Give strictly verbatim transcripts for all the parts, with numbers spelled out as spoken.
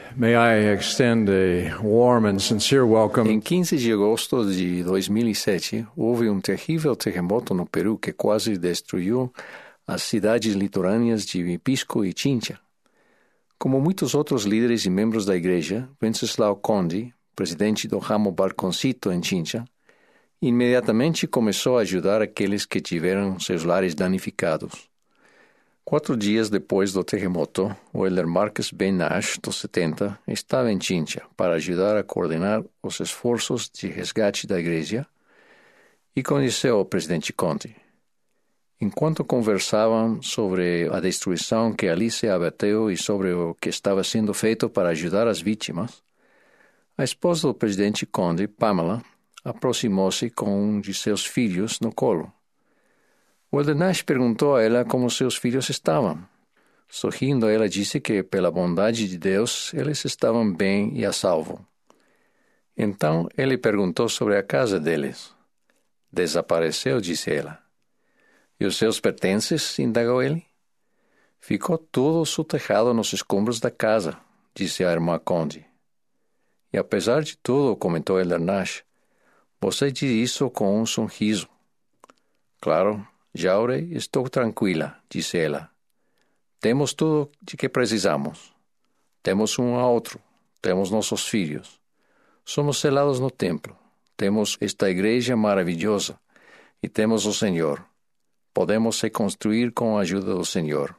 May I extend a warm and sincere welcome. Em quinze de agosto de dois mil e sete, houve um terrível terremoto no Peru que quase destruiu as cidades litorâneas de Pisco e Chincha. Como muitos outros líderes e membros da igreja, Wenceslao Conde, presidente do ramo Balconcito em Chincha, imediatamente começou a ajudar aqueles que tiveram seus lares danificados. Quatro dias depois do terremoto, o elder Marcus B. Nash, dos setenta, estava em Chincha para ajudar a coordenar os esforços de resgate da igreja e conheceu o presidente Conde. Enquanto conversavam sobre a destruição que ali se abateu e sobre o que estava sendo feito para ajudar as vítimas, a esposa do presidente Conde, Pamela, aproximou-se com um de seus filhos no colo. O elder Nash perguntou a ela como seus filhos estavam. Sorrindo, ela disse que, pela bondade de Deus, eles estavam bem e a salvo. Então, ele perguntou sobre a casa deles. Desapareceu, disse ela. E os seus pertences? Indagou ele. Ficou tudo soterrado nos escombros da casa, disse a irmã Conde. E apesar de tudo, comentou elder Nash, você diz isso com um sorriso. Claro, Jaure, estou tranquila, disse ela. Temos tudo de que precisamos. Temos um a outro. Temos nossos filhos. Somos selados no templo. Temos esta igreja maravilhosa. E temos o Senhor. Podemos reconstruir com a ajuda do Senhor.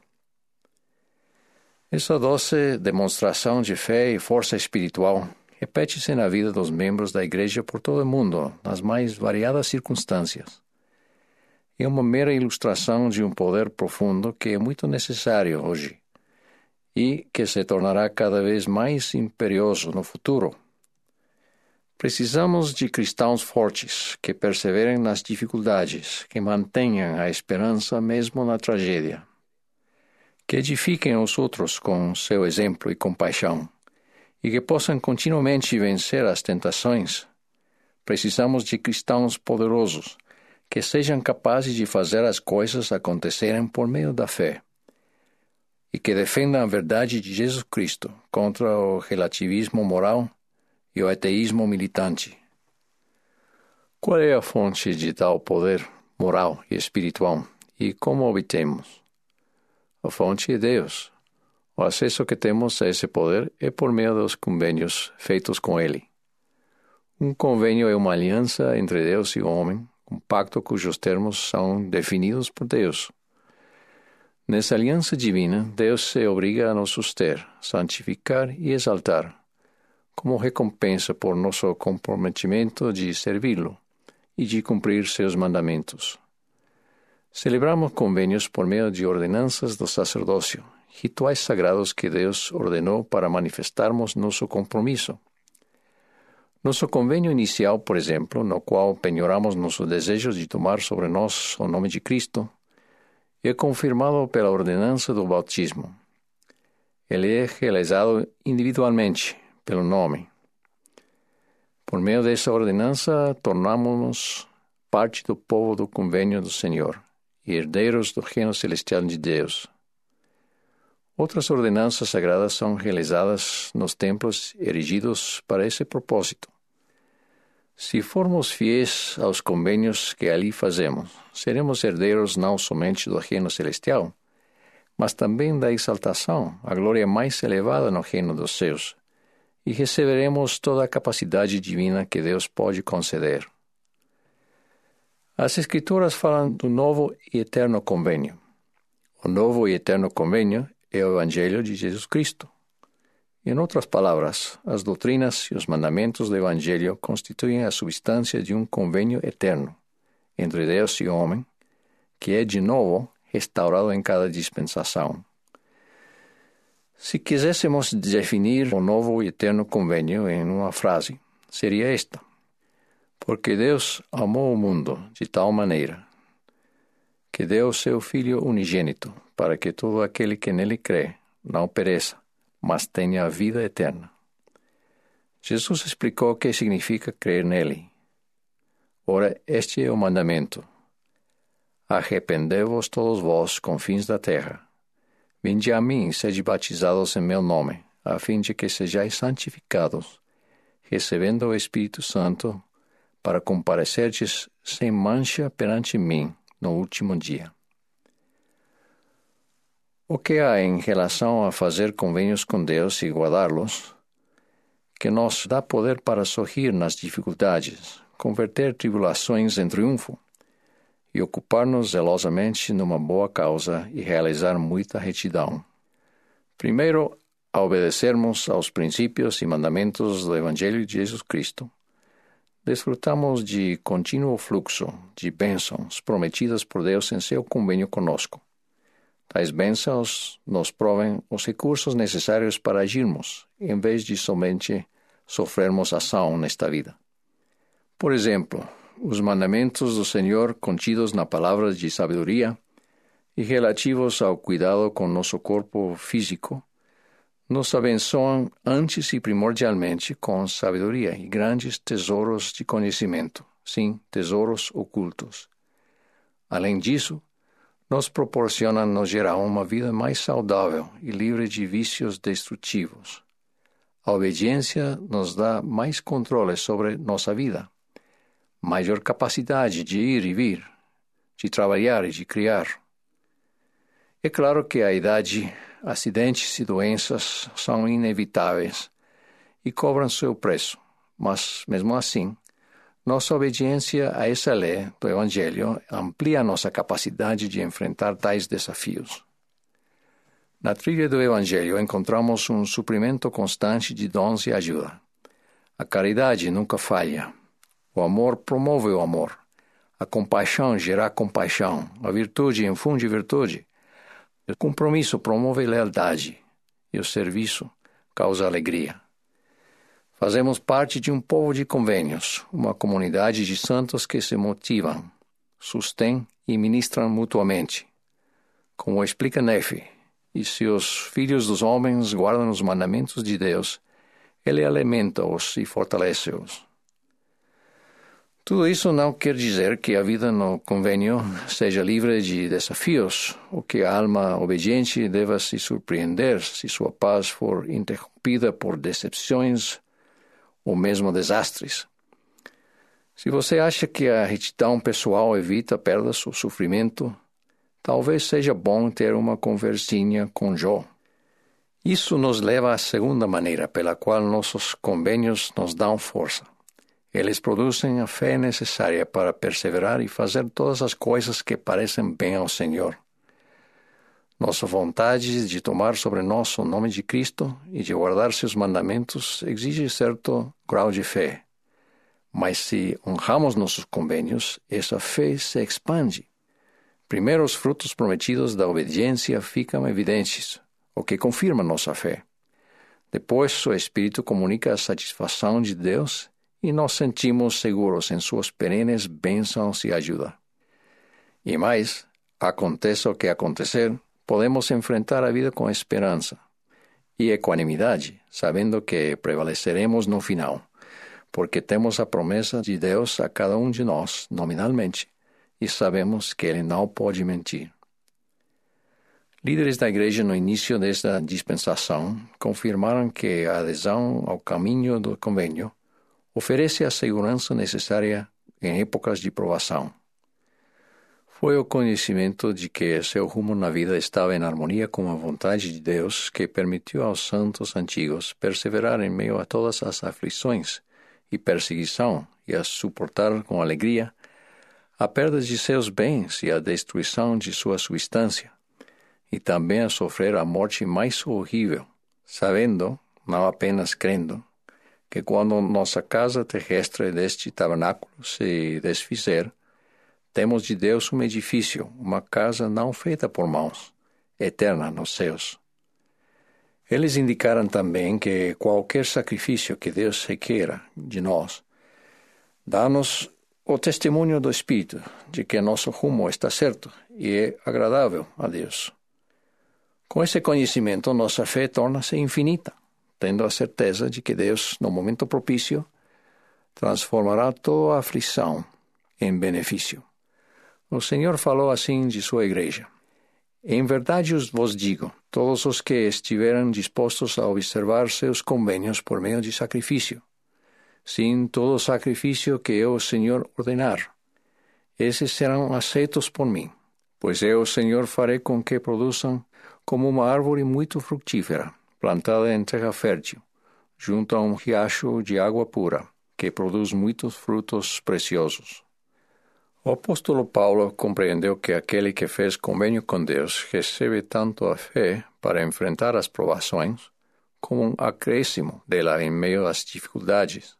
Essa doce demonstração de fé e força espiritual repete-se na vida dos membros da igreja por todo o mundo, nas mais variadas circunstâncias. É uma mera ilustração de um poder profundo que é muito necessário hoje e que se tornará cada vez mais imperioso no futuro. Precisamos de cristãos fortes que perseverem nas dificuldades, que mantenham a esperança mesmo na tragédia, que edifiquem os outros com seu exemplo e compaixão e que possam continuamente vencer as tentações. Precisamos de cristãos poderosos que sejam capazes de fazer as coisas acontecerem por meio da fé e que defendam a verdade de Jesus Cristo contra o relativismo moral e o ateísmo militante. Qual é a fonte de tal poder moral e espiritual e como obtemos? A fonte é Deus. O acesso que temos a esse poder é por meio dos convênios feitos com Ele. Um convênio é uma aliança entre Deus e o homem, um pacto cujos termos são definidos por Deus. Nessa aliança divina, Deus se obriga a nos suster, santificar e exaltar, como recompensa por nosso comprometimento de servi-lo e de cumprir seus mandamentos. Celebramos convênios por meio de ordenanças do sacerdócio, rituais sagrados que Deus ordenou para manifestarmos nosso compromisso. Nosso convênio inicial, por exemplo, no qual penhoramos nosso desejo de tomar sobre nós o nome de Cristo, é confirmado pela ordenança do bautismo. Ele é realizado individualmente, pelo nome. Por meio dessa ordenança, tornamos-nos parte do povo do convênio do Senhor e herdeiros do reino celestial de Deus. Outras ordenanças sagradas são realizadas nos templos erigidos para esse propósito. Se formos fiéis aos convênios que ali fazemos, seremos herdeiros não somente do reino celestial, mas também da exaltação, a glória mais elevada no reino dos céus, e receberemos toda a capacidade divina que Deus pode conceder. As Escrituras falam do novo e eterno convênio. O novo e eterno convênio é o Evangelho de Jesus Cristo. Em outras palavras, as doutrinas e os mandamentos do Evangelho constituem a substância de um convênio eterno entre Deus e o homem, que é de novo restaurado em cada dispensação. Se quiséssemos definir o novo e eterno convênio em uma frase, seria esta: porque Deus amou o mundo de tal maneira que deu seu Filho unigênito, para que todo aquele que nele crê não pereça, mas tenha a vida eterna. Jesus explicou o que significa crer nele. Ora, este é o mandamento: arrependei-vos todos vós, confins da terra. Vinde a mim e sede batizados em meu nome, a fim de que sejais santificados, recebendo o Espírito Santo, para comparecerdes sem mancha perante mim no último dia. O que há em relação a fazer convênios com Deus e guardá-los, que nos dá poder para sorrir nas dificuldades, converter tribulações em triunfo, e ocupar-nos zelosamente numa boa causa e realizar muita retidão. Primeiro, a obedecermos aos princípios e mandamentos do Evangelho de Jesus Cristo, desfrutamos de contínuo fluxo de bênçãos prometidas por Deus em seu convênio conosco. Tais bênçãos nos provem os recursos necessários para agirmos, em vez de somente sofrermos ação nesta vida. Por exemplo, os mandamentos do Senhor contidos na palavra de sabedoria e relativos ao cuidado com nosso corpo físico, nos abençoam antes e primordialmente com sabedoria e grandes tesouros de conhecimento, sim, tesouros ocultos. Além disso, nos proporcionam no geral uma vida mais saudável e livre de vícios destrutivos. A obediência nos dá mais controle sobre nossa vida, maior capacidade de ir e vir, de trabalhar e de criar. É claro que a idade, acidentes e doenças são inevitáveis e cobram seu preço, mas, mesmo assim, nossa obediência a essa lei do Evangelho amplia nossa capacidade de enfrentar tais desafios. Na trilha do Evangelho encontramos um suprimento constante de dons e ajuda. A caridade nunca falha. O amor promove o amor. A compaixão gera compaixão. A virtude infunde virtude. O compromisso promove lealdade. E o serviço causa alegria. Fazemos parte de um povo de convênios, uma comunidade de santos que se motivam, sustêm e ministram mutuamente. Como explica Nefe, e se os filhos dos homens guardam os mandamentos de Deus, Ele alimenta-os e fortalece-os. Tudo isso não quer dizer que a vida no convênio seja livre de desafios, ou que a alma obediente deva se surpreender se sua paz for interrompida por decepções ou mesmo desastres. Se você acha que a retidão pessoal evita perdas ou sofrimento, talvez seja bom ter uma conversinha com Jó. Isso nos leva à segunda maneira pela qual nossos convênios nos dão força. Eles produzem a fé necessária para perseverar e fazer todas as coisas que parecem bem ao Senhor. Nossa vontade de tomar sobre nós o nome de Cristo e de guardar seus mandamentos exige certo grau de fé. Mas se honramos nossos convênios, essa fé se expande. Primeiro, os frutos prometidos da obediência ficam evidentes, o que confirma nossa fé. Depois, o Espírito comunica a satisfação de Deus e nos sentimos seguros em suas perenes bênçãos e ajuda. E mais, aconteça o que acontecer, podemos enfrentar a vida com esperança e equanimidade, sabendo que prevaleceremos no final, porque temos a promessa de Deus a cada um de nós, nominalmente, e sabemos que Ele não pode mentir. Líderes da Igreja no início desta dispensação confirmaram que a adesão ao caminho do convênio oferece a segurança necessária em épocas de provação. Foi o conhecimento de que seu rumo na vida estava em harmonia com a vontade de Deus que permitiu aos santos antigos perseverar em meio a todas as aflições e perseguição e a suportar com alegria a perda de seus bens e a destruição de sua substância, e também a sofrer a morte mais horrível, sabendo, não apenas crendo, que quando nossa casa terrestre deste tabernáculo se desfizer, temos de Deus um edifício, uma casa não feita por mãos, eterna nos céus. Eles indicaram também que qualquer sacrifício que Deus requeira de nós, dá-nos o testemunho do Espírito de que nosso rumo está certo e é agradável a Deus. Com esse conhecimento, nossa fé torna-se infinita, tendo a certeza de que Deus, no momento propício, transformará toda a aflição em benefício. O Senhor falou assim de sua igreja: Em verdade vos digo, todos os que estiveram dispostos a observar seus convênios por meio de sacrifício, sim todo sacrifício que eu, Senhor, ordenar. Esses serão aceitos por mim, pois eu, Senhor, farei com que produzam como uma árvore muito frutífera, plantada em terra fértil, junto a um riacho de água pura, que produz muitos frutos preciosos. O apóstolo Paulo compreendeu que aquele que fez convênio com Deus recebe tanto a fé para enfrentar as provações, como um acréscimo dela em meio às dificuldades.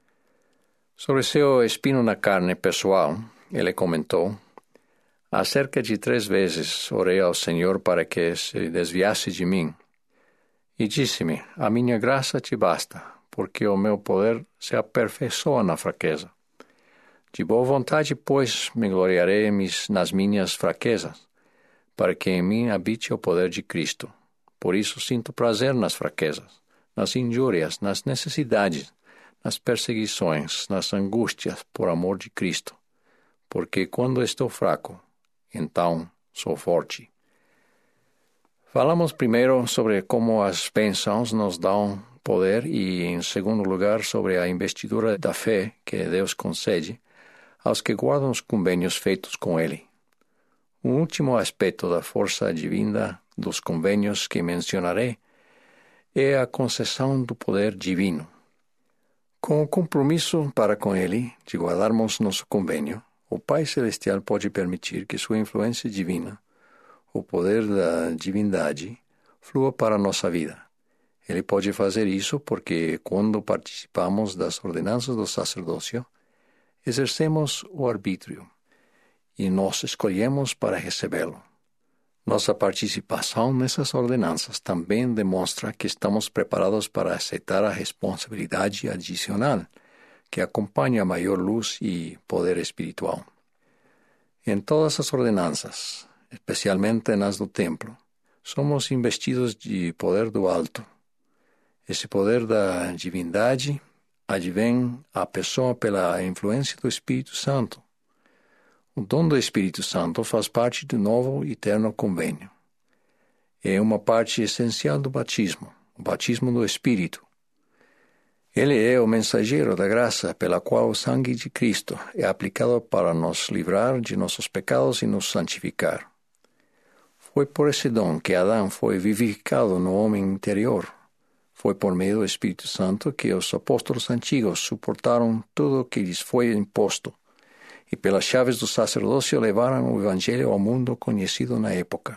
Sobre seu espinho na carne pessoal, ele comentou: há cerca de três vezes orei ao Senhor para que se desviasse de mim. E disse-me: a minha graça te basta, porque o meu poder se aperfeiçoa na fraqueza. De boa vontade, pois, me gloriarei nas minhas fraquezas, para que em mim habite o poder de Cristo. Por isso sinto prazer nas fraquezas, nas injúrias, nas necessidades, nas perseguições, nas angústias, por amor de Cristo. Porque quando estou fraco, então sou forte. Falamos primeiro sobre como as bênçãos nos dão poder e, em segundo lugar, sobre a investidura da fé que Deus concede aos que guardam os convênios feitos com Ele. O último aspecto da força divina dos convênios que mencionarei é a concessão do poder divino. Com o compromisso para com Ele de guardarmos nosso convênio, o Pai Celestial pode permitir que sua influência divina, o poder da divindade, flua para a nossa vida. Ele pode fazer isso porque, quando participamos das ordenanças do sacerdócio, exercemos o arbítrio e nós escolhemos para recebê-lo. Nossa participação nessas ordenanças também demonstra que estamos preparados para aceitar a responsabilidade adicional que acompanha a maior luz e poder espiritual. Em todas as ordenanças, especialmente nas do templo, somos investidos de poder do alto. Esse poder da divindade advém à pessoa pela influência do Espírito Santo. O dom do Espírito Santo faz parte do novo e eterno convênio. É uma parte essencial do batismo, o batismo do Espírito. Ele é o mensageiro da graça pela qual o sangue de Cristo é aplicado para nos livrar de nossos pecados e nos santificar. Foi por esse dom que Adão foi vivificado no homem interior. Foi por meio do Espírito Santo que os apóstolos antigos suportaram tudo o que lhes foi imposto, e pelas chaves do sacerdócio levaram o Evangelho ao mundo conhecido na época.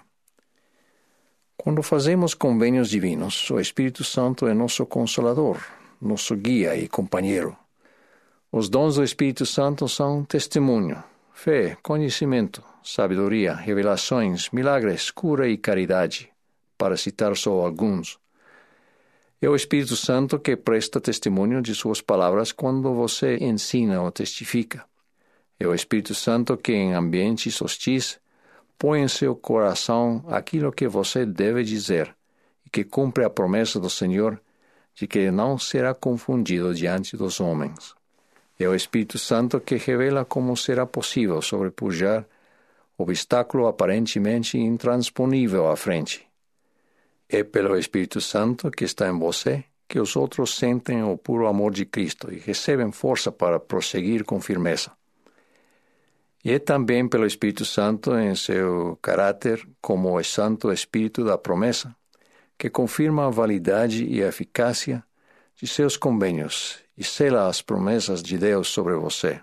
Quando fazemos convênios divinos, o Espírito Santo é nosso consolador, nosso guia e companheiro. Os dons do Espírito Santo são testemunho, fé, conhecimento, sabedoria, revelações, milagres, cura e caridade, para citar só alguns. É o Espírito Santo que presta testemunho de suas palavras quando você ensina ou testifica. É o Espírito Santo que, em ambientes hostis, põe em seu coração aquilo que você deve dizer e que cumpre a promessa do Senhor de que não será confundido diante dos homens. É o Espírito Santo que revela como será possível sobrepujar obstáculo aparentemente intransponível à frente. É pelo Espírito Santo que está em você que os outros sentem o puro amor de Cristo e recebem força para prosseguir com firmeza. E é também pelo Espírito Santo, em seu caráter como o Santo Espírito da promessa, que confirma a validade e a eficácia de seus convênios e sela as promessas de Deus sobre você.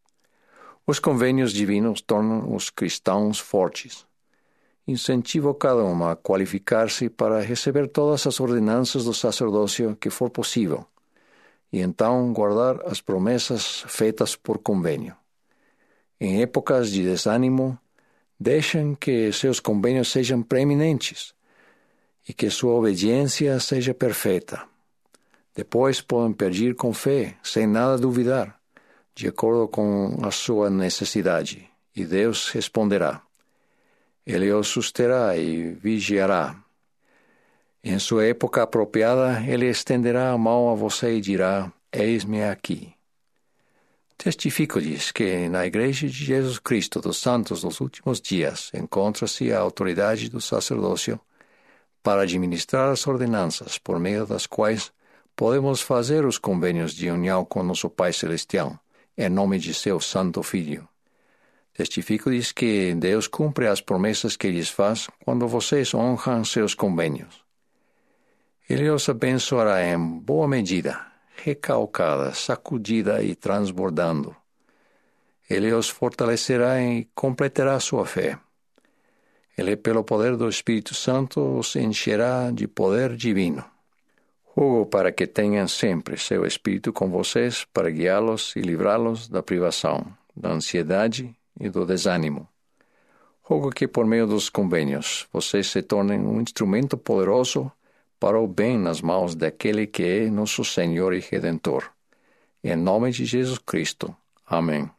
Os convênios divinos tornam os cristãos fortes. Incentivo cada um a qualificar-se para receber todas as ordenanças do sacerdócio que for possível, e então guardar as promessas feitas por convênio. Em épocas de desânimo, deixem que seus convênios sejam preeminentes e que sua obediência seja perfeita. Depois podem pedir com fé, sem nada duvidar, de acordo com a sua necessidade, e Deus responderá. Ele os susterá e vigiará. Em sua época apropriada, ele estenderá a mão a você e dirá: eis-me aqui. Testifico-lhes que na Igreja de Jesus Cristo dos Santos dos Últimos Dias encontra-se a autoridade do sacerdócio para administrar as ordenanças por meio das quais podemos fazer os convênios de união com nosso Pai Celestial, em nome de seu Santo Filho. Testifico-lhes que Deus cumpre as promessas que lhes faz quando vocês honram seus convênios. Ele os abençoará em boa medida, recalcada, sacudida e transbordando. Ele os fortalecerá e completará sua fé. Ele, pelo poder do Espírito Santo, os encherá de poder divino. Rogo para que tenham sempre seu Espírito com vocês para guiá-los e livrá-los da privação, da ansiedade e do desânimo. Rogo que, por meio dos convênios, vocês se tornem um instrumento poderoso para o bem nas mãos daquele que é nosso Senhor e Redentor. Em nome de Jesus Cristo. Amém.